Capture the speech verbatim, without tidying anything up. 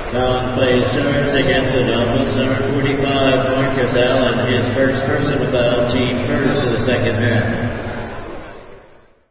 Allen plays charge against the Dolphins. Number forty-five, Marcus Allen, his first personal foul, team first of the second half.